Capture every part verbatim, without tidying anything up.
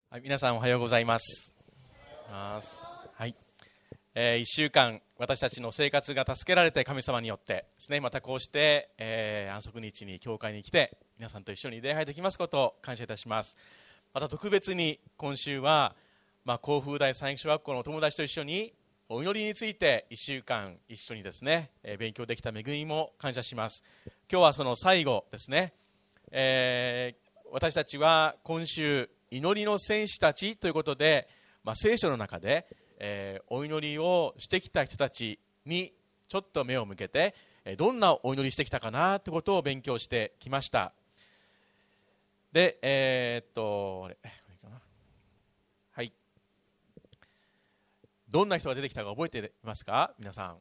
はい、皆さんおはようございます。はい、えー、いっしゅうかん私たちの生活が助けられて神様によってですね、またこうして、えー、安息日に教会に来て皆さんと一緒に礼拝できますことを感謝いたします。また特別に今週は、まあ、甲府大三育小学校の友達と一緒にお祈りについていっしゅうかん一緒にですね、えー、勉強できた恵みも感謝します。今日はその最後ですね、えー、私たちは今週祈りの戦士たちということで、まあ、聖書の中で、えー、お祈りをしてきた人たちにちょっと目を向けて、えー、どんなお祈りしてきたかなということを勉強してきました。で、えー、っとあれはい、どんな人が出てきたか覚えていますか？皆さん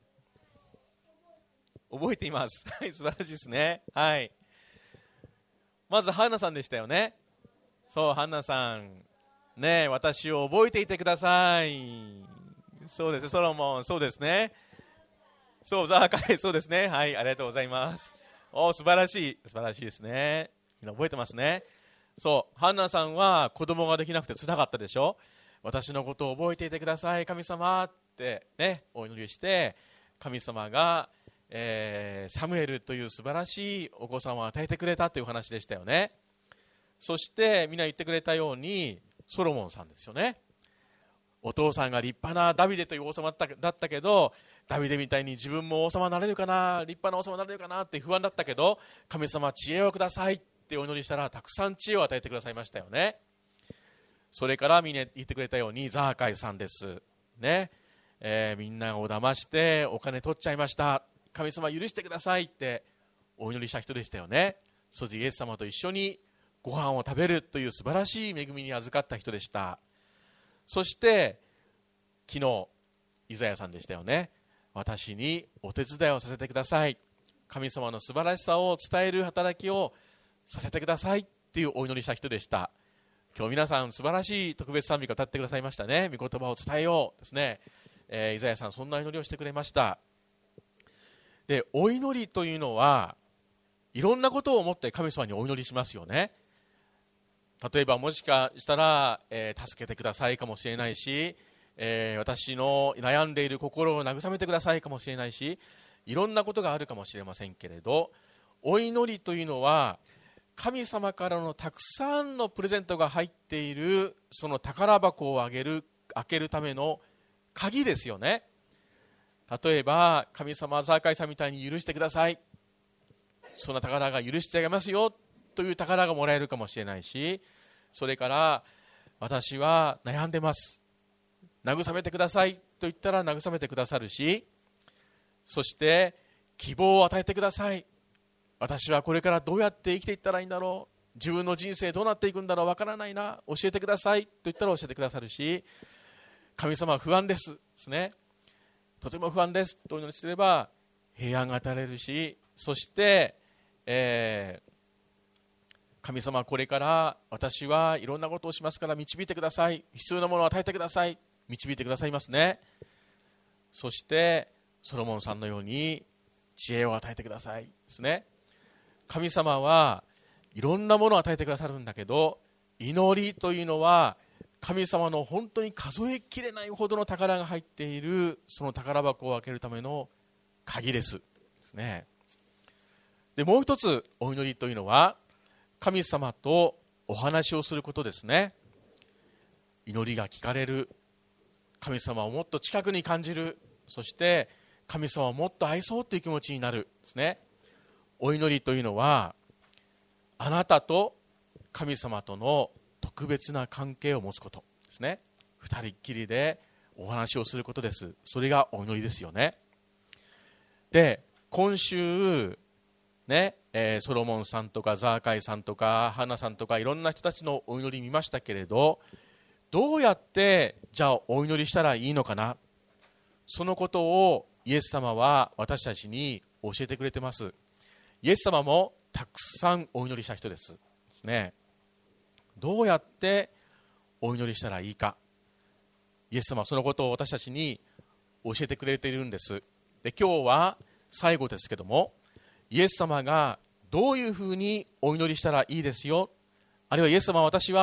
覚えています。はい、素晴らしいですね。はい、まずハンナさんでしたよね。そう、ハンナさんね、私を覚えていてください。そうです、ソロモン、そうですね。そう、ザーカイ、そうですね。はい、ありがとうございます。お、素晴らしい、素晴らしいですね。みんな覚えてますね。そう、ハンナさんは子供ができなくて辛かったでしょ。私のことを覚えていてください、神様ってね、お祈りして、神様が、えー、サムエルという素晴らしいお子さんを与えてくれたという話でしたよね。そしてみんな言ってくれたようにソロモンさんですよね。お父さんが立派なダビデという王様だった、だったけど、ダビデみたいに自分も王様になれるかな、立派な王様になれるかなって不安だったけど、神様知恵をくださいってお祈りしたらたくさん知恵を与えてくださいましたよね。それからみんな言ってくれたようにザーカイさんですね、えー、みんなを騙してお金取っちゃいました、神様許してくださいってお祈りした人でしたよね。それでイエス様と一緒にご飯を食べるという素晴らしい恵みに預かった人でした。そして昨日イザヤさんでしたよね。私にお手伝いをさせてください、神様の素晴らしさを伝える働きをさせてくださいっていうお祈りした人でした。今日皆さん素晴らしい特別賛美歌を歌ってくださいましたね。御言葉を伝えようですね、えー、イザヤさんそんな祈りをしてくれました。で、お祈りというのはいろんなことを思って神様にお祈りしますよね。例えばもしかしたら、えー、助けてくださいかもしれないし、えー、私の悩んでいる心を慰めてくださいかもしれないし、いろんなことがあるかもしれませんけれど、お祈りというのは神様からのたくさんのプレゼントが入っているその宝箱をあげる開けるための鍵ですよね。例えば神様ザーカイさんみたいに許してください、そんな宝が許してあげますよという宝がもらえるかもしれないし、それから私は悩んでます、慰めてくださいと言ったら慰めてくださるし、そして希望を与えてください、私はこれからどうやって生きていったらいいんだろう、自分の人生どうなっていくんだろう、わからないな、教えてくださいと言ったら教えてくださるし、神様は不安ですですね、とても不安ですとお祈りすれば平安が与えられるし、そして、えー神様これから私はいろんなことをしますから導いてください、必要なものを与えてください、導いてくださいますね。そしてソロモンさんのように知恵を与えてくださいですね。神様はいろんなものを与えてくださるんだけど、祈りというのは神様の本当に数えきれないほどの宝が入っているその宝箱を開けるための鍵ですですね。でもう一つお祈りというのは神様とお話をすることですね。祈りが聞かれる、神様をもっと近くに感じる、そして神様をもっと愛そうという気持ちになるですね。お祈りというのはあなたと神様との特別な関係を持つことですね。二人っきりでお話をすることです。それがお祈りですよね。で、今週ね、えー、ソロモンさんとかザーカイさんとかハナさんとかいろんな人たちのお祈り見ましたけれど、どうやってじゃあお祈りしたらいいのかな、そのことをイエス様は私たちに教えてくれてます。イエス様もたくさんお祈りした人ですですね。どうやってお祈りしたらいいか、イエス様はそのことを私たちに教えてくれているんです。で、今日は最後ですけども、イエス様がどういうふうにお祈りしたらいいですよ、あるいはイエス様は私は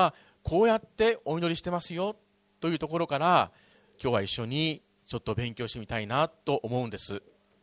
こうやってお祈りしてますよというところから今日は一緒にちょっと勉強してみたいなと思うんです。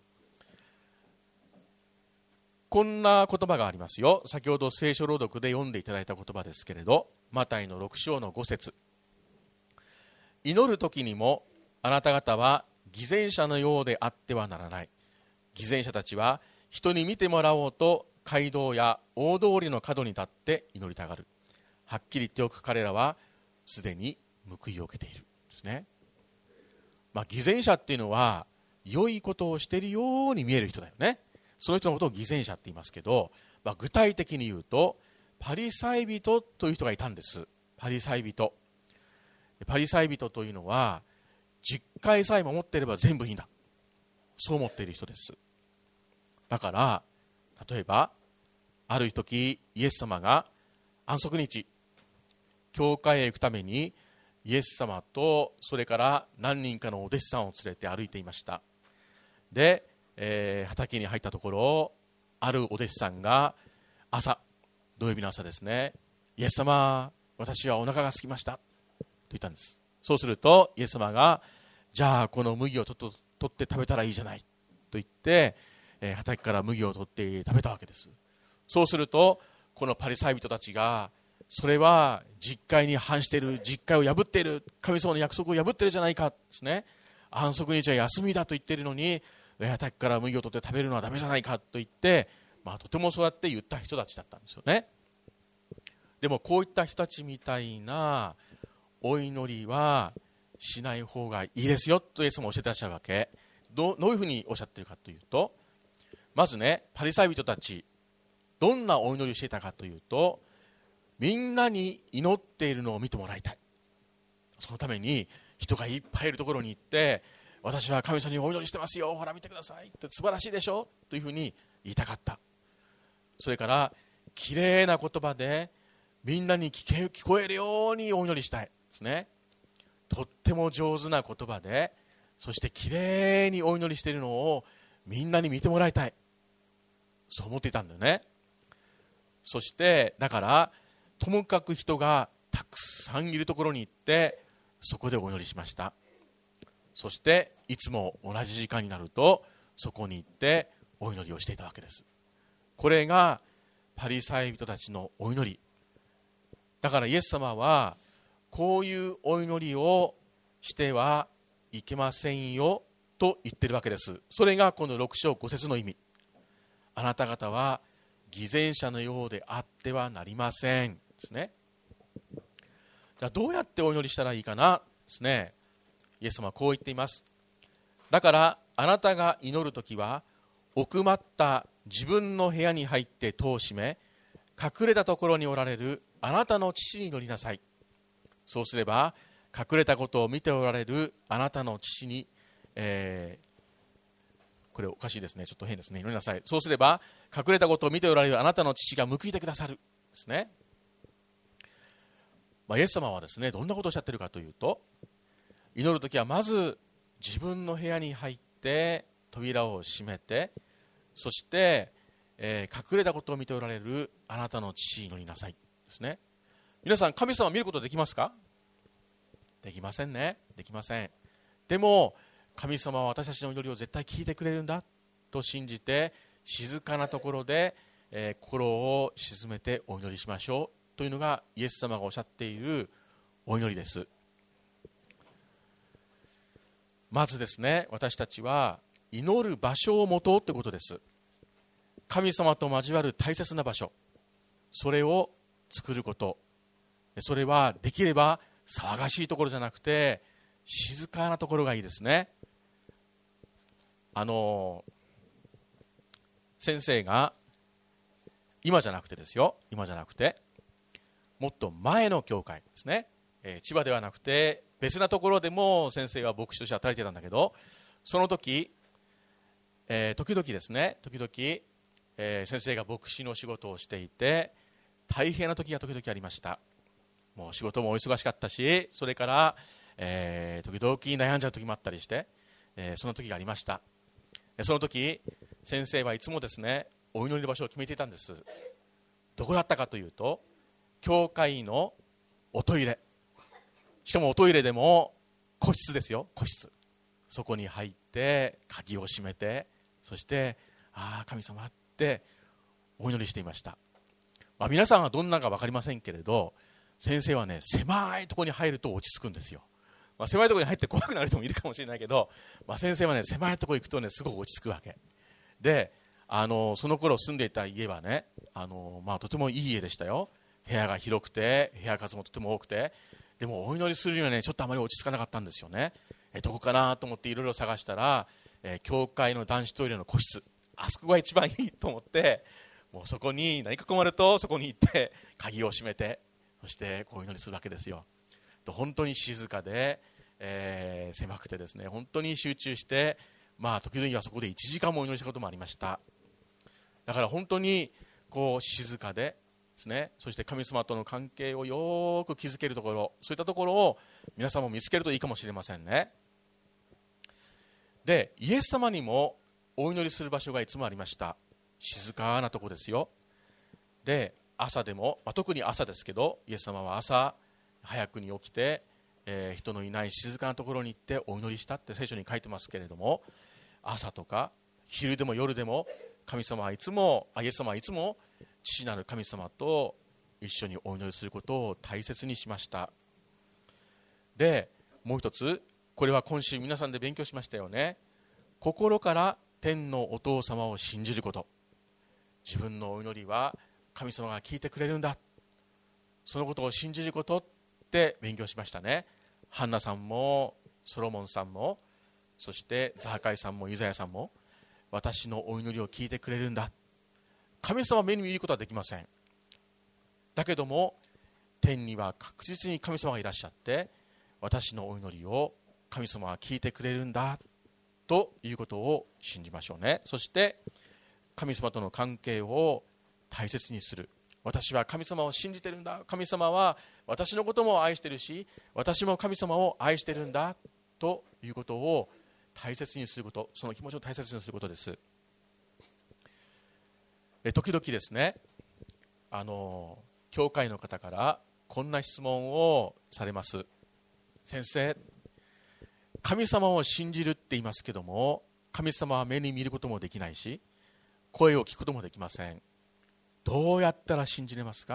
こんな言葉がありますよ。先ほど聖書朗読で読んでいただいた言葉ですけれど、マタイのろく章のご節、祈る時にもあなた方は偽善者のようであってはならない。偽善者たちは人に見てもらおうと街道や大通りの角に立って祈りたがる。はっきり言っておく、彼らはすでに報いを受けているですね。まあ、偽善者っていうのは良いことをしているように見える人だよね。その人のことを偽善者って言いますけど、まあ、具体的に言うとパリサイ人という人がいたんです。パリサイ人パリサイ人というのは十戒さえ守っていれば全部いいんだ、そう思っている人です。だから例えばある時イエス様が安息日教会へ行くためにイエス様とそれから何人かのお弟子さんを連れて歩いていました。で、えー、畑に入ったところ、あるお弟子さんが朝、土曜日の朝ですね、イエス様、私はお腹が空きましたと言ったんです。そうするとイエス様が、じゃあこの麦をとっと取って食べたらいいじゃないと言って、えー、畑から麦を取って食べたわけです。そうするとこのパリサイ人たちが、それは実戒に反している、実戒を破っている、神様の約束を破っているじゃないかですね。安息日は休みだと言っているのに畑から麦を取って食べるのはダメじゃないかと言って、まあ、とてもそうやって言った人たちだったんですよね。でもこういった人たちみたいなお祈りはしない方がいいですよとイエスも教えてらっしゃるわけ。どう、どういうふうにおっしゃっているかというと、まずね、パリサイ人たちどんなお祈りをしていたかというと、みんなに祈っているのを見てもらいたい。そのために人がいっぱいいるところに行って、私は神様にお祈りしてますよ、ほら見てくださいって素晴らしいでしょというふうに言いたかった。それからきれいな言葉でみんなに聞け、聞こえるようにお祈りしたいですね。とっても上手な言葉で、そしてきれいにお祈りしているのをみんなに見てもらいたい、そう思っていたんだよね。そしてだからともかく人がたくさんいるところに行ってそこでお祈りしました。そしていつも同じ時間になるとそこに行ってお祈りをしていたわけです。これがパリサイ人たちのお祈りだから、イエス様はこういうお祈りをしてはいけませんよと言っているわけです。それがこのろく章ご節の意味。あなた方は偽善者のようであってはなりませんですね。じゃあどうやってお祈りしたらいいかなですね。イエス様はこう言っています。だからあなたが祈るときは奥まった自分の部屋に入って戸を閉め、隠れたところにおられるあなたの父に祈りなさい。そうすれば隠れたことを見ておられるあなたの父に、えー、これおかしいですね、ちょっと変ですね、祈りなさい。そうすれば隠れたことを見ておられるあなたの父が報いてくださるですね。まあ、イエス様はですね、どんなことをおっしゃっているかというと、祈るときはまず自分の部屋に入って扉を閉めて、そして、えー、隠れたことを見ておられるあなたの父に祈りなさいですね。皆さん神様を見ることできますか？できませんね。できません。でも神様は私たちの祈りを絶対聞いてくれるんだと信じて、静かなところで、えー、心を静めてお祈りしましょうというのがイエス様がおっしゃっているお祈りです。まずですね、私たちは祈る場所を持とうということです。神様と交わる大切な場所、それを作ること。それはできれば騒がしいところじゃなくて静かなところがいいですね。あの先生が今じゃなくてですよ、今じゃなくてもっと前の教会ですね、えー、千葉ではなくて別なところでも先生は牧師として働いてたんだけど、その時、えー、時々ですね時々、えー、先生が牧師の仕事をしていて大変な時が時々ありました。もう仕事もお忙しかったし、それから、えー、時々悩んじゃう時もあったりして、えー、その時がありました。その時先生はいつもですねお祈りの場所を決めていたんです。どこだったかというと、教会のおトイレ、しかもおトイレでも個室ですよ、個室。そこに入って鍵を閉めて、そしてああ神様ってお祈りしていました。まあ、皆さんはどんなか分かりませんけれど、先生はね、狭いところに入ると落ち着くんですよ。まあ、狭いところに入って怖くなる人もいるかもしれないけど、まあ、先生はね、狭いところに行くとね、すごく落ち着くわけで、あのその頃住んでいた家はね、あの、まあ、とてもいい家でしたよ。部屋が広くて、部屋数もとても多くて、でもお祈りするにはね、ちょっとあまり落ち着かなかったんですよね。えどこかなと思っていろいろ探したら、えー、教会の男子トイレの個室、あそこが一番いいと思って、もうそこに何か困るとそこに行って鍵を閉めて、そしてお祈りするわけですよ。本当に静かで、えー、狭くてですね、本当に集中して、まあ、時々はそこでいちじかんもお祈りしたこともありました。だから本当にこう静かでですね、そして神様との関係をよく築けるところ、そういったところを皆さんも見つけるといいかもしれませんね。で、イエス様にもお祈りする場所がいつもありました。静かなところですよ。で、朝でも、まあ、特に朝ですけど、イエス様は朝早くに起きて、えー、人のいない静かなところに行ってお祈りしたって聖書に書いてますけれども、朝とか昼でも夜でも神様はいつもイエス様はいつも父なる神様と一緒にお祈りすることを大切にしました。で、もう一つ、これは今週皆さんで勉強しましたよね。心から天のお父様を信じること。自分のお祈りは神様が聞いてくれるんだ、そのことを信じることって勉強しましたね。ハンナさんもソロモンさんも、そしてザハカイさんもイザヤさんも、私のお祈りを聞いてくれるんだ。神様は目に見ることはできません。だけども天には確実に神様がいらっしゃって、私のお祈りを神様は聞いてくれるんだということを信じましょうね。そして神様との関係を大切にする。私は神様を信じてるんだ、神様は私のことも愛してるし、私も神様を愛してるんだということを大切にすること、その気持ちを大切にすることです。え時々ですね、あの教会の方からこんな質問をされます。先生、神様を信じるって言いますけども、神様は目に見ることもできないし、声を聞くこともできません。どうやったら信じれますか？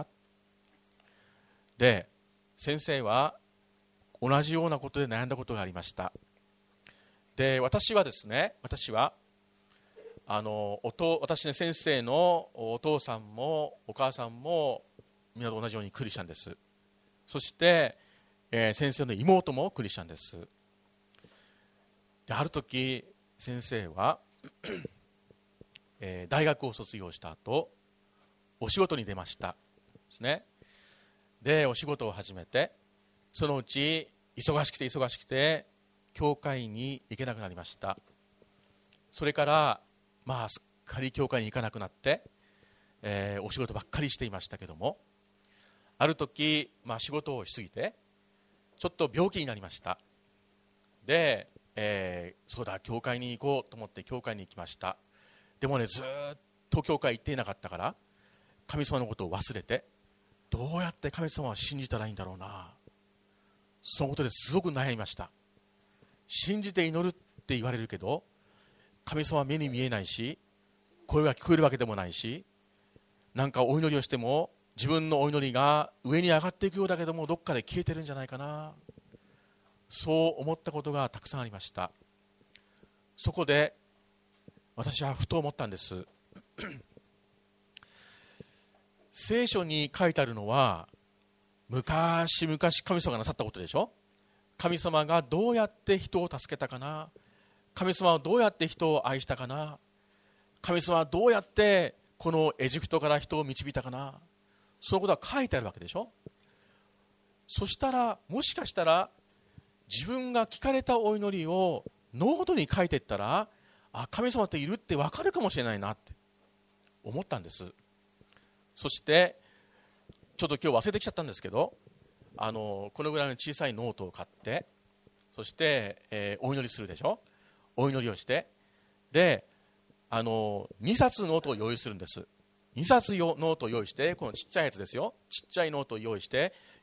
で、先生は同じようなことで悩んだことがありました。で、私はですね、私はあのおと私ね、先生のお父さんもお母さんもみんなと同じようにクリスチャンです。そして、えー、先生の妹もクリスチャンです。で、ある時先生は、えー、大学を卒業した後お仕事に出ましたですね。で、お仕事を始めて、そのうち忙しくて忙しくて教会に行けなくなりました。それからまあすっかり教会に行かなくなって、えー、お仕事ばっかりしていましたけども、ある時、まあ、仕事をしすぎてちょっと病気になりました。で、えー、そうだ教会に行こうと思って教会に行きました。でもね、ずっと教会行っていなかったから神様のことを忘れて、どうやって神様を信じたらいいんだろうな、そのことですごく悩みました。信じて祈るって言われるけど、神様は目に見えないし、声が聞こえるわけでもないし、なんかお祈りをしても自分のお祈りが上に上がっていくようだけども、どっかで消えてるんじゃないかな、そう思ったことがたくさんありました。そこで私はふと思ったんです聖書に書いてあるのは昔々神様がなさったことでしょ。神様がどうやって人を助けたかな、神様はどうやって人を愛したかな、神様はどうやってこのエジプトから人を導いたかな、そのことは書いてあるわけでしょ。そしたらもしかしたら自分が聞かれたお祈りをノートに書いていったら、あ、神様っているって分かるかもしれないなって思ったんです。そしてちょっと今日忘れてきちゃったんですけど、あのこのぐらいの小さいノートを買って、そして、えー、お祈りするでしょ。お祈りをして、で、あのにさつノートを用意するんです。にさつノートを用意して、このちっちゃいやつですよ、ちっちゃいノートを用意して、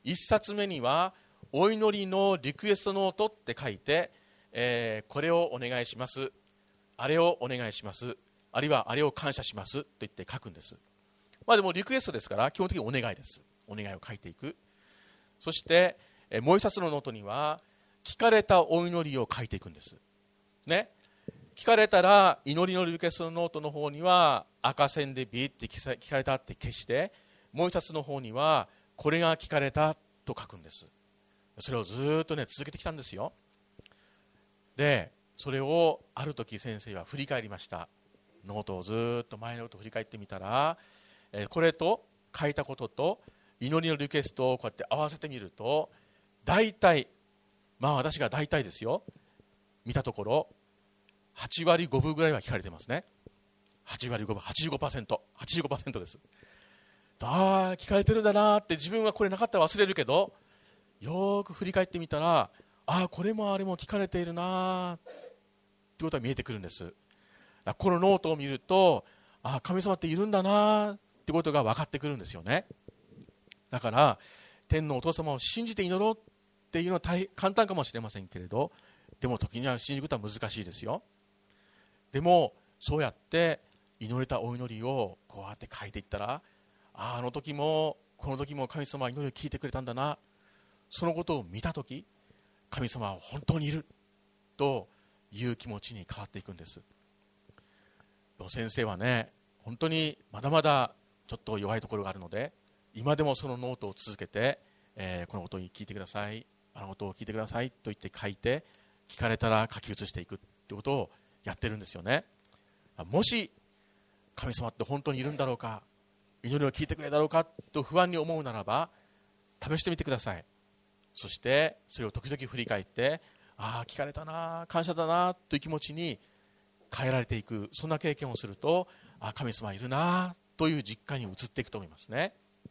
いっさつめにはお祈りのリクエストノートって書いて、えー、これをお願いします、あれをお願いします、あるいはあれを感謝しますと言って書くんです。まあでもリクエストですから基本的にお願いです。お願いを書いていく。そして、えー、もう一つのノートには聞かれたお祈りを書いていくんですね。聞かれたら祈りのリクエストのノートの方には赤線でビーって聞かれたって消して、もう一つの方にはこれが聞かれたと書くんです。それをずっとね続けてきたんですよ。でそれをある時先生は振り返りました。ノートをずっと前のことを振り返ってみたら、えー、これと書いたことと祈りのリクエストをこうやって合わせてみると、大体まあ私が大体ですよ見たところはちわりごぶぐらいは聞かれてますね。はちわりごぶ、はちじゅうごパーセント、はちじゅうごパーセントです。ああ聞かれてるんだなって、自分はこれなかったら忘れるけど、よーく振り返ってみたら、ああこれもあれも聞かれているなってことが見えてくるんです。このノートを見ると、ああ神様っているんだなってことが分かってくるんですよね。だから天のお父様を信じて祈ろうっていうのは大簡単かもしれませんけれど、でも時には信じることは難しいですよ。でもそうやって祈れたお祈りをこうやって書いていったら、あ, あの時もこの時も神様は祈りを聞いてくれたんだな、そのことを見た時神様は本当にいるという気持ちに変わっていくんです。先生はね本当にまだまだちょっと弱いところがあるので、今でもそのノートを続けて、えー、このことを聞いてください、あのことを聞いてくださいと言って書いて、聞かれたら書き写していくってことをやってるんですよね。もし神様って本当にいるんだろうか、祈りを聞いてくれるだろうかと不安に思うならば試してみてください。そしてそれを時々振り返って、ああ聞かれたな、感謝だなという気持ちに変えられていく、そんな経験をすると、あ神様いるなという実感に移っていくと思いますね。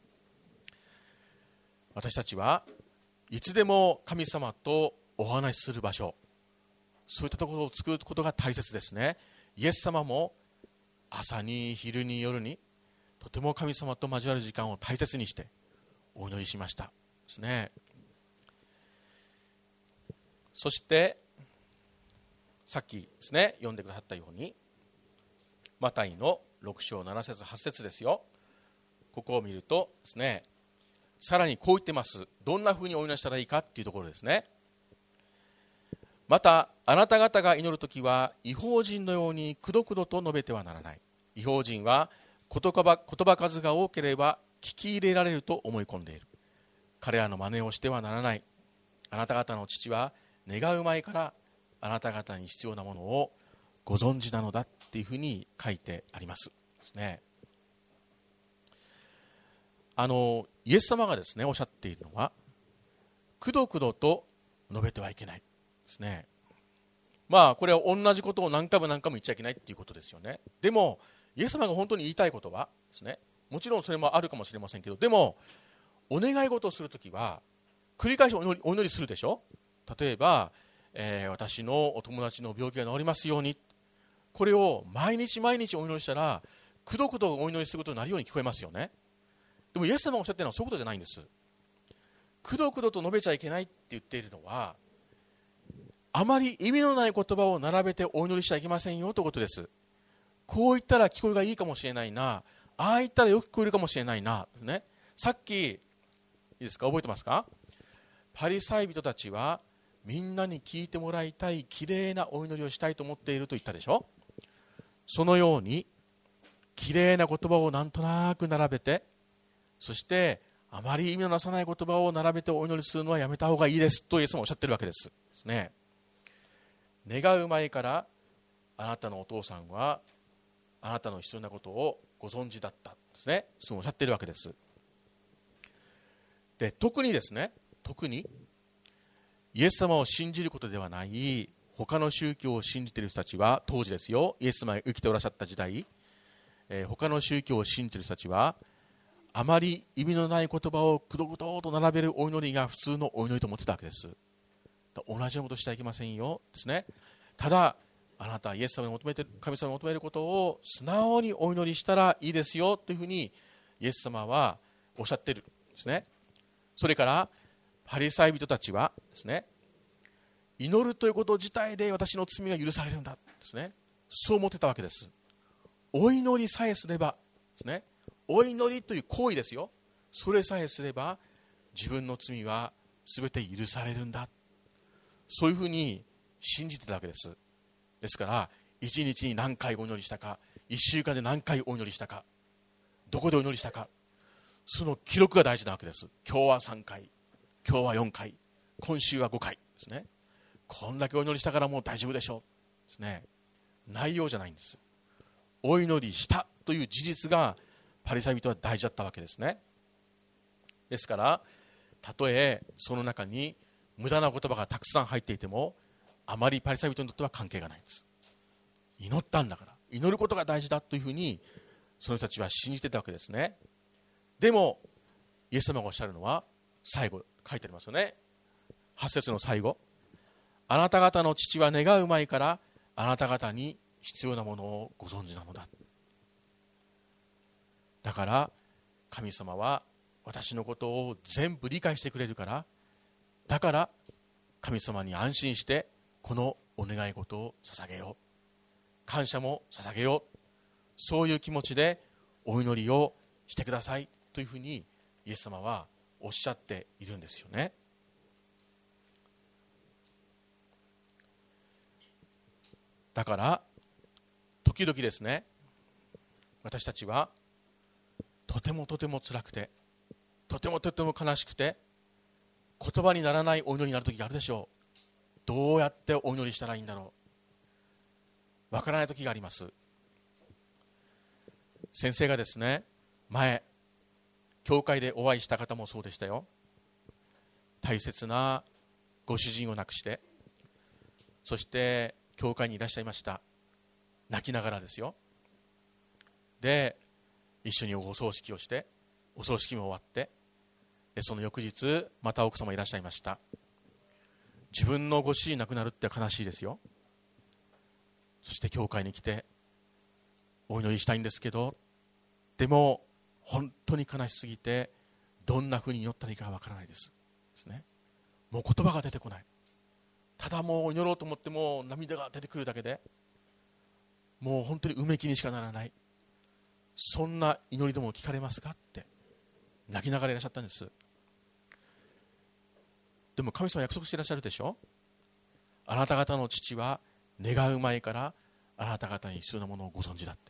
私たちはいつでも神様とお話しする場所、そういったところを作ることが大切ですね。イエス様も朝に昼に夜にとても神様と交わる時間を大切にしてお祈りしましたですね。そしてさっきですね読んでくださったように、マタイのろく章なな節はち節ですよ。ここを見るとですね、さらにこう言ってます。どんなふうにお祈りしたらいいかっていうところですね。またあなた方が祈るときは異邦人のようにくどくどと述べてはならない。異邦人は言葉、言葉数が多ければ聞き入れられると思い込んでいる。彼らの真似をしてはならない。あなた方の父は願う前からあなた方に必要なものをご存知なのだっていうふうに書いてありますですね。あのイエス様がですねおっしゃっているのは、くどくどと述べてはいけないですね。まあこれは同じことを何回も何回も言っちゃいけないっていうことですよね。でもイエス様が本当に言いたいことはですね、もちろんそれもあるかもしれませんけど、でもお願い事をするときは繰り返しお祈り、お祈りするでしょ。例えば、えー、私のお友達の病気が治りますように、これを毎日毎日お祈りしたらくどくどお祈りすることになるように聞こえますよね。でもイエス様がおっしゃっているのはそういうことじゃないんです。くどくどと述べちゃいけないって言っているのは、あまり意味のない言葉を並べてお祈りしちゃいけませんよということです。こう言ったら聞こえがいいかもしれないな、ああ言ったらよく聞こえるかもしれないな、ね、さっきいいですか、覚えてますか。パリサイ人たちはみんなに聞いてもらいたいきれいなお祈りをしたいと思っていると言ったでしょ。そのようにきれいな言葉をなんとなく並べて、そしてあまり意味のなさない言葉を並べてお祈りするのはやめた方がいいですとイエスもおっしゃってるわけですですね。願う前からあなたのお父さんはあなたの必要なことをご存知だったですね、そうおっしゃってるわけです。で特にですね、特にイエス様を信じることではない他の宗教を信じている人たちは、当時ですよ、イエス様が生きておらっしゃった時代、えー、他の宗教を信じている人たちはあまり意味のない言葉をくどくどと並べるお祈りが普通のお祈りと思ってたわけです。同じようなことをしてはいけませんよですね。ただあなたはイエス様に求めて神様に求めることを素直にお祈りしたらいいですよというふうにイエス様はおっしゃっているんですね。 それからパリサイ人たちはですね、祈るということ自体で私の罪が許されるんだですね、そう思ってたわけです。お祈りさえすればですね、お祈りという行為ですよ、それさえすれば自分の罪は全て許されるんだ、そういうふうに信じてたわけです。ですからいちにちに何回お祈りしたか、いっしゅうかんで何回お祈りしたか、どこでお祈りしたか、その記録が大事なわけです。今日はさんかい、今日はよんかい、今週はごかいですね。こんだけお祈りしたからもう大丈夫でしょうですね。内容じゃないんです。お祈りしたという事実がパリサイ人は大事だったわけですね。ですからたとえその中に無駄な言葉がたくさん入っていても、あまりパリサイ人にとっては関係がないんです。祈ったんだから祈ることが大事だというふうにその人たちは信じていたわけですね。でもイエス様がおっしゃるのは最後書いてありますよね。はち節の最後、あなた方の父は願う前からあなた方に必要なものをご存知なのだ。だから神様は私のことを全部理解してくれるから、だから神様に安心してこのお願い事を捧げよう、感謝も捧げよう、そういう気持ちでお祈りをしてくださいというふうにイエス様はおっしゃっているんですよね。だから時々ですね、私たちはとてもとても辛くて、とてもとても悲しくて、言葉にならないお祈りになる時があるでしょう。どうやってお祈りしたらいいんだろう、わからない時があります。先生がですね、前教会でお会いした方もそうでしたよ。大切なご主人を亡くして、そして教会にいらっしゃいました。泣きながらですよ。で一緒にお葬式をして、お葬式も終わって、でその翌日また奥様いらっしゃいました。自分のご主人亡くなるって悲しいですよ。そして教会に来てお祈りしたいんですけど、でも本当に悲しすぎてどんなふうに祈ったらいいかわからないですですね。もう言葉が出てこない。ただもう祈ろうと思っても涙が出てくるだけで、もう本当にうめきにしかならない、そんな祈りでも聞かれますかって泣きながらいらっしゃったんです。でも神様約束していらっしゃるでしょ。あなた方の父は願う前からあなた方に必要なものをご存知だって。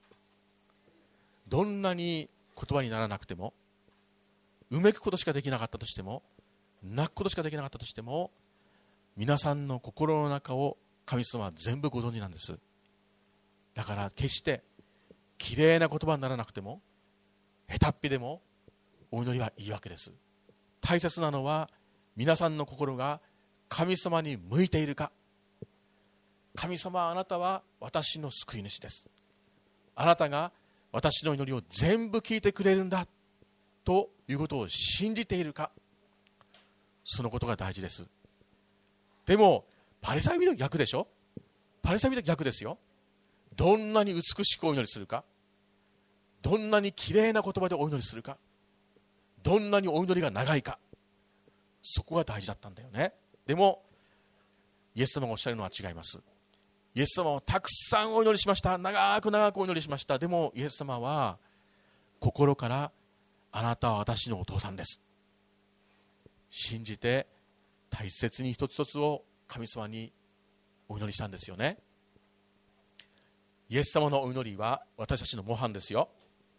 どんなに言葉にならなくても、うめくことしかできなかったとしても、泣くことしかできなかったとしても、皆さんの心の中を神様は全部ご存知なんです。だから決してきれいな言葉にならなくても、下手っぴでもお祈りはいいわけです。大切なのは皆さんの心が神様に向いているか。神様、あなたは私の救い主です、あなたが私の祈りを全部聞いてくれるんだということを信じているか、そのことが大事です。でもパリサイ人は逆でしょ。パリサイ人は逆ですよ。どんなに美しくお祈りするか、どんなにきれいな言葉でお祈りするか、どんなにお祈りが長いか、そこが大事だったんだよね。でもイエス様がおっしゃるのは違います。イエス様はたくさんお祈りしました。長く長くお祈りしました。でもイエス様は心から、あなたは私のお父さんです、信じて大切に一つ一つを神様にお祈りしたんですよね。イエス様のお祈りは私たちの模範ですよ。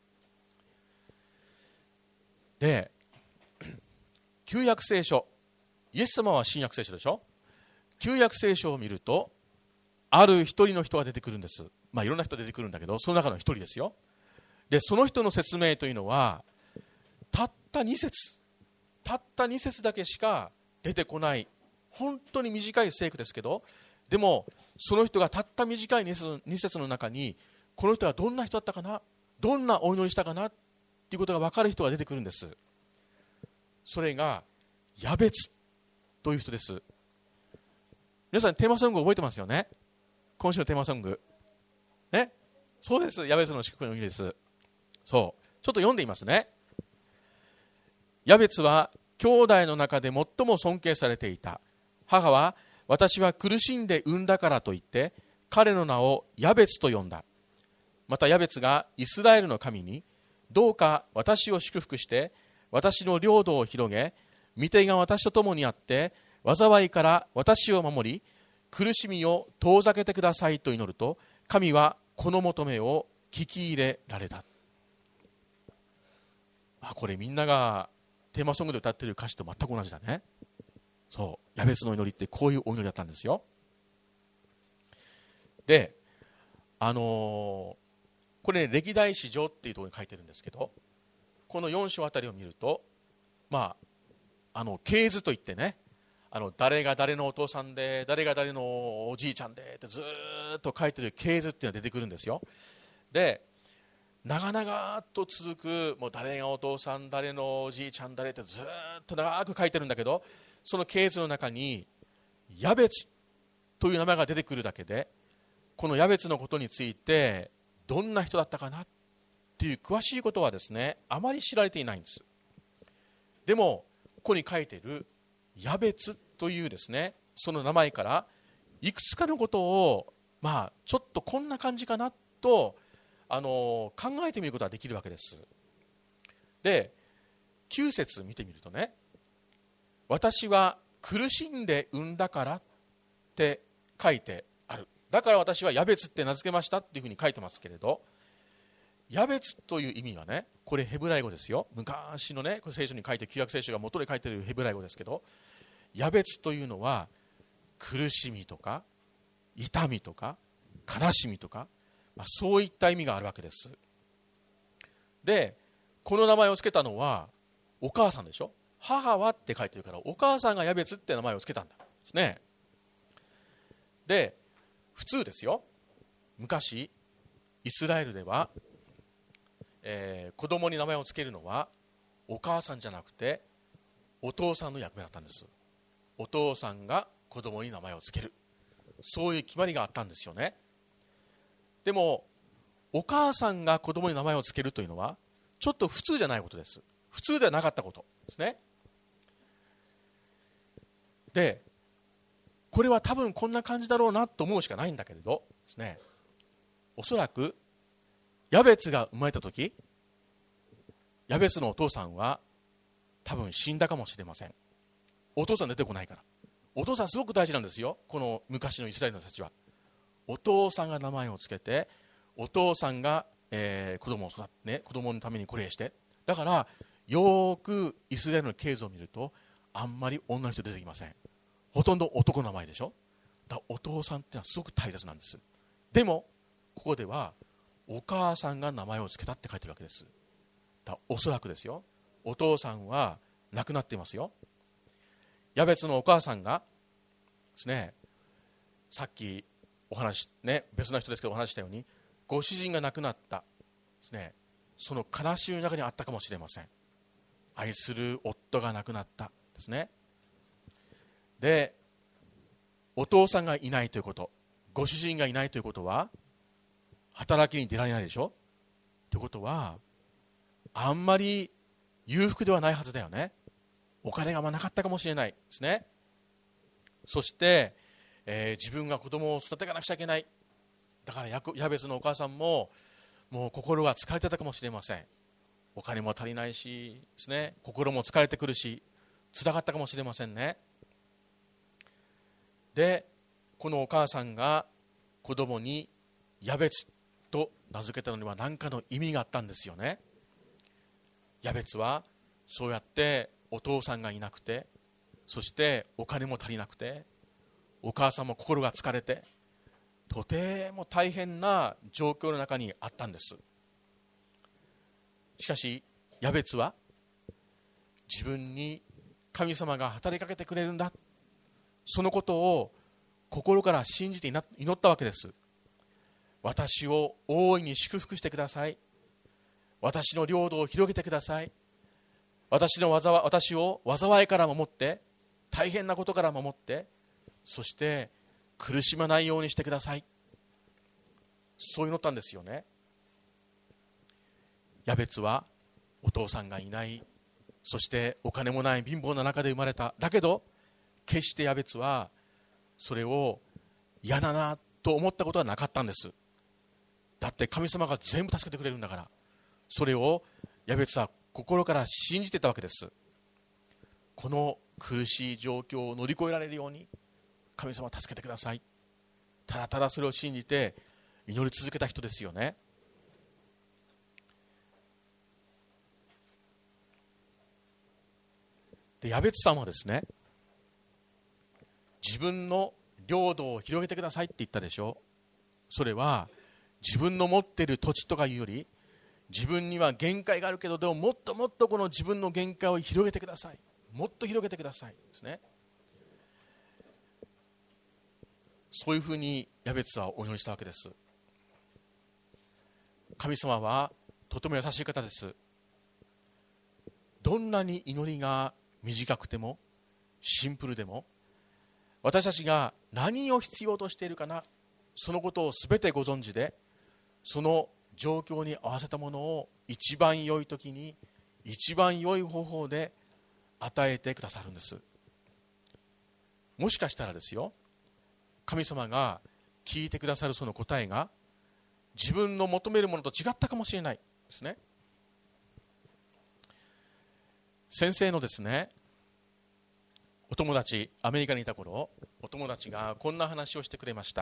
で、旧約聖書、イエス様は新約聖書でしょ。旧約聖書を見ると、ある一人の人が出てくるんです。まあいろんな人出てくるんだけど、その中の一人ですよ。でその人の説明というのはたったに節、たったに節だけしか出てこない、本当に短い聖句ですけど、でもその人がたった短いに節の中に、この人はどんな人だったかな、どんなお祈りしたかなっていうことが分かる人が出てくるんです。それがヤベツという人です。皆さんテーマソング覚えてますよね。今週のテーマソングね、そうです。ヤベツの祝福の日です。そう、ちょっと読んでいますね。ヤベツは兄弟の中で最も尊敬されていた。母は私は苦しんで産んだからと言って彼の名をヤベツと呼んだ。またヤベツがイスラエルの神に、どうか私を祝福して私の領土を広げ、御手が私と共にあって災いから私を守り、苦しみを遠ざけてくださいと祈ると、神はこの求めを聞き入れられた。あ、これみんながテーマソングで歌っている歌詞と全く同じだね。そう、ヤベツの祈りってこういうお祈りだったんですよ。で、あのー、これ、ね、歴代史上っていうところに書いてるんですけど、このよん章あたりを見ると、まあ、あの系図といってね、あの誰が誰のお父さんで誰が誰のおじいちゃんでってずーっと書いてる系図っていうのが出てくるんですよ。で、長々と続く、もう誰がお父さん誰のおじいちゃん誰ってずーっと長く書いてるんだけど、その系図の中にヤベツという名前が出てくるだけで、このヤベツのことについてどんな人だったかなっていう詳しいことはですね、あまり知られていないんです。でもここに書いているヤベツというですね、その名前からいくつかのことを、まあちょっとこんな感じかなとあの考えてみることができるわけです。で、きゅう節見てみるとね、私は苦しんで産んだからって書いてある。だから私はヤベツって名付けましたっていうふうに書いてますけれど、ヤベツという意味がね、これヘブライ語ですよ。昔のね、これ聖書に書いて、旧約聖書が元で書いているヘブライ語ですけど、ヤベツというのは苦しみとか痛みとか悲しみとか、まあ、そういった意味があるわけです。で、この名前を付けたのはお母さんでしょ。母はって書いてるから、お母さんがヤベツって名前を付けたんですね。で、普通ですよ、昔イスラエルでは、えー、子供に名前を付けるのはお母さんじゃなくてお父さんの役目だったんです。お父さんが子供に名前を付ける、そういう決まりがあったんですよね。でもお母さんが子供に名前を付けるというのはちょっと普通じゃないことです。普通ではなかったことですね。で、これは多分こんな感じだろうなと思うしかないんだけれどですね、おそらくヤベツが生まれた時、ヤベツのお父さんは多分死んだかもしれません。お父さん出てこないから。お父さんすごく大事なんですよ、この昔のイスラエルの人たちは。お父さんが名前をつけて、お父さんが、えー、子供を育て、ね、子供のためにこれして、だからよーくイスラエルの経図を見るとあんまり女の人出てきません。ほとんど男の名前でしょ。だからお父さんってのはすごく大切なんです。でもここではお母さんが名前をつけたって書いてるわけです。だおそらくですよ、お父さんは亡くなっていますよ。ヤベツのお母さんがですね、さっきお話ね、別の人ですけどお話したように、ご主人が亡くなったですね、その悲しみの中にあったかもしれません。愛する夫が亡くなったですね。で、お父さんがいないということ、ご主人がいないということは働きに出られないでしょ。ということはあんまり裕福ではないはずだよね。お金があんまなかったかもしれないですね。そして、えー、自分が子供を育てていかなくちゃいけない。だからヤベツのお母さんももう心が疲れてたかもしれません。お金も足りないしですね、心も疲れてくるし辛かったかもしれませんね。で、このお母さんが子供にヤベツと名付けたのには何かの意味があったんですよね。ヤベツはそうやってお父さんがいなくて、そしてお金も足りなくて、お母さんも心が疲れて、とても大変な状況の中にあったんです。しかしヤベツは自分に神様が働きかけてくれるんだ、そのことを心から信じて祈ったわけです。私を大いに祝福してください。私の領土を広げてください。私の災私を災いから守って、大変なことから守って、そして苦しまないようにしてください。そう祈ったんですよね。ヤベツはお父さんがいないそしてお金もない貧乏な中で生まれた。だけど決してヤベツはそれを嫌だなと思ったことはなかったんです。だって神様が全部助けてくれるんだから。それをヤベツは心から信じてたわけです。この苦しい状況を乗り越えられるように神様助けてください、ただただそれを信じて祈り続けた人ですよね。でヤベツさんはですね、自分の領土を広げてくださいって言ったでしょ。それは自分の持っている土地とかいうより、自分には限界があるけど、でももっともっとこの自分の限界を広げてください、もっと広げてくださいですね。そういうふうにヤベツはお祈りしたわけです。神様はとても優しい方です。どんなに祈りが短くてもシンプルでも、私たちが何を必要としているかな、そのことを全てご存知で、その状況に合わせたものを一番良い時に一番良い方法で与えてくださるんです。もしかしたらですよ、神様が聞いてくださるその答えが自分の求めるものと違ったかもしれないですね。先生のですね、お友達、アメリカにいた頃、お友達がこんな話をしてくれました。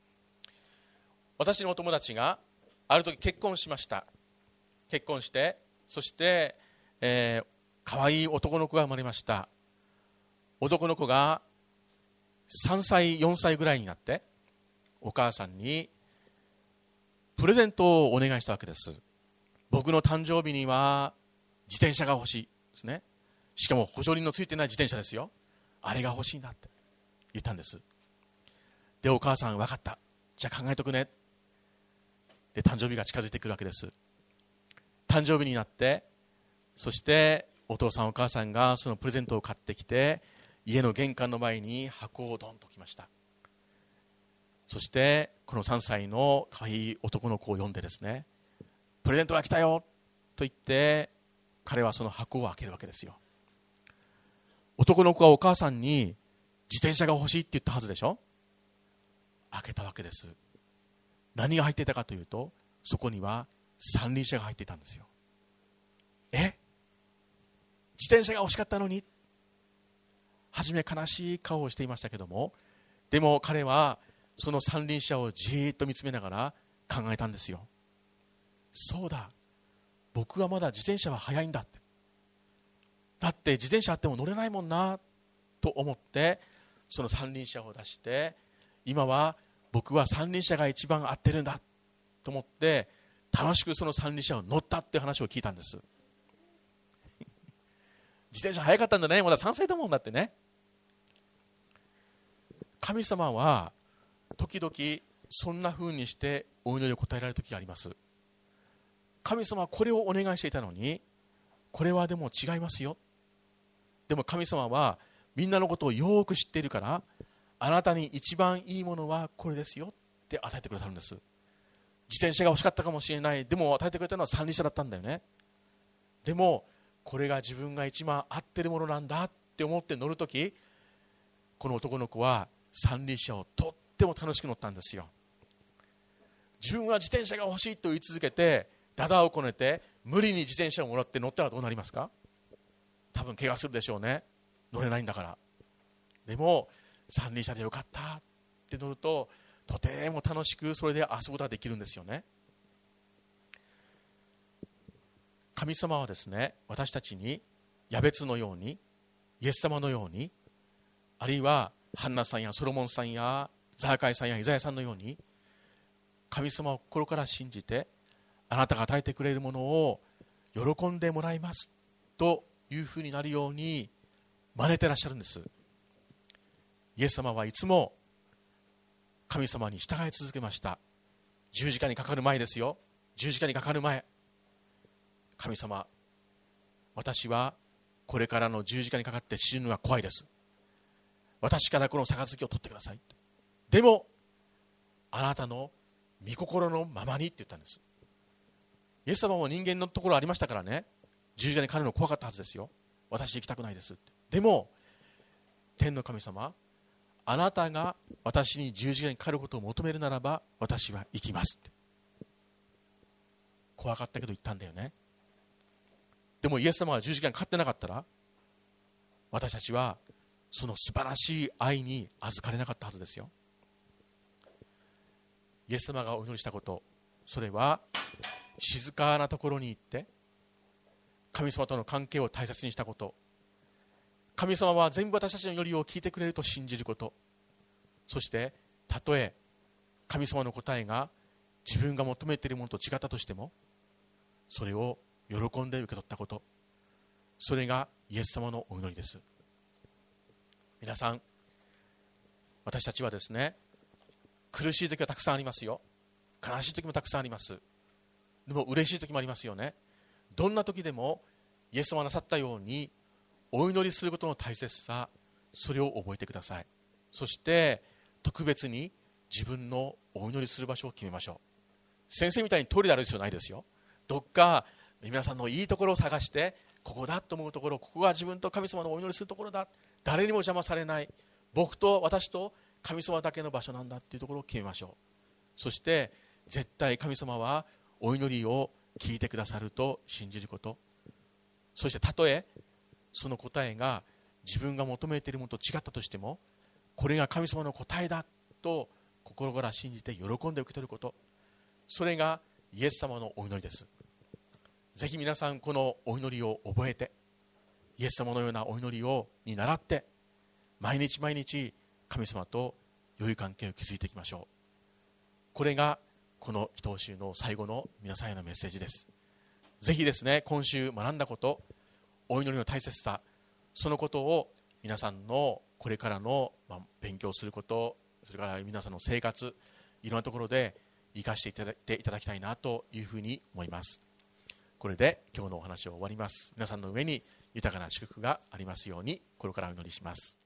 私のお友達がある時結婚しました。結婚して、そして、えー、可愛い男の子が生まれました。男の子がさんさい、よんさいぐらいになって、お母さんにプレゼントをお願いしたわけです。僕の誕生日には自転車が欲しいですね。しかも補助輪のついてない自転車ですよ。あれが欲しいんだって言ったんです。で、お母さん、分かった、じゃあ考えとくね。で、誕生日が近づいてくるわけです。誕生日になって、そしてお父さんお母さんがそのプレゼントを買ってきて、家の玄関の前に箱をドンと置きました。そしてこのさんさいの可愛い男の子を呼んでですね、プレゼントが来たよと言って、彼はその箱を開けるわけですよ。男の子はお母さんに自転車が欲しいって言ったはずでしょ。開けたわけです。何が入っていたかというと、そこには三輪車が入っていたんですよ。え、自転車が欲しかったのに。初め悲しい顔をしていましたけども、でも彼はその三輪車をじーっと見つめながら考えたんですよ。そうだ、僕はまだ自転車は速いんだって。だって自転車あっても乗れないもんなと思って、その三輪車を出して、今は僕は三輪車が一番合ってるんだと思って楽しくその三輪車を乗ったっていう話を聞いたんです。自転車速かったんだね、まださんさいだもんだってね。神様は時々そんな風にしてお祈りを答えられる時があります。神様はこれをお願いしていたのに、これはでも違いますよ。でも神様はみんなのことをよく知っているから、あなたに一番いいものはこれですよって与えてくださるんです。自転車が欲しかったかもしれない。でも与えてくれたのは三輪車だったんだよね。でもこれが自分が一番合ってるものなんだって思って乗るとき、この男の子は三輪車をとっても楽しく乗ったんですよ。自分は自転車が欲しいと言い続けて、だだをこねて無理に自転車をもらって乗ったらどうなりますか。多分怪我するでしょうね。乗れないんだから。でも三輪車でよかったって乗ると、とても楽しくそれで遊ぶことができるんですよね。神様はですね、私たちにヤベツのように、イエス様のように、あるいはハンナさんやソロモンさんやザーカイさんやイザヤさんのように、神様を心から信じて、あなたが与えてくれるものを喜んでもらいますというふうになるように真似てらっしゃるんです。イエス様はいつも神様に従い続けました。十字架にかかる前ですよ。十字架にかかる前、神様、私はこれからの十字架にかかって死ぬのが怖いです。私からこの杯を取ってください。でもあなたの御心のままにって言ったんです。イエス様も人間のところありましたからね。十字架にかかるの怖かったはずですよ。 私行きたくないですって。でも天の神様、あなたが私に十字架にかかることを求めるならば私は行きますって。怖かったけど言ったんだよね。でもイエス様が十字架にかかってなかったら私たちはその素晴らしい愛に預かれなかったはずですよ。イエス様がお祈りしたこと、それは静かなところに行って神様との関係を大切にしたこと、神様は全部私たちの祈りを聞いてくれると信じること、そしてたとえ神様の答えが自分が求めているものと違ったとしてもそれを喜んで受け取ったこと、それがイエス様のお祈りです。皆さん、私たちはですね、苦しい時はたくさんありますよ。悲しい時もたくさんあります。でも嬉しい時もありますよね。どんな時でもイエス様がなさったようにお祈りすることの大切さ、それを覚えてください。そして特別に自分のお祈りする場所を決めましょう。先生みたいにトイレである必要ないですよ。どっか皆さんのいいところを探して、ここだと思うところ、ここが自分と神様のお祈りするところだ、誰にも邪魔されない、僕と私と神様だけの場所なんだっていうところを決めましょう。そして絶対神様はお祈りを聞いてくださると信じること、そしてたとえその答えが自分が求めているものと違ったとしても、これが神様の答えだと心から信じて喜んで受け取ること、それがイエス様のお祈りです。ぜひ皆さんこのお祈りを覚えて、イエス様のようなお祈りをに倣って毎日毎日神様と良い関係を築いていきましょう。これがこの祈祷集の最後の皆さんへのメッセージです。ぜひですね、今週学んだこと、お祈りの大切さ、そのことを皆さんのこれからの、まあ、勉強すること、それから皆さんの生活、いろんなところで生かしていただいていただきたいなというふうに思います。これで今日のお話を終わります。皆さんの上に豊かな祝福がありますように心からお祈りします。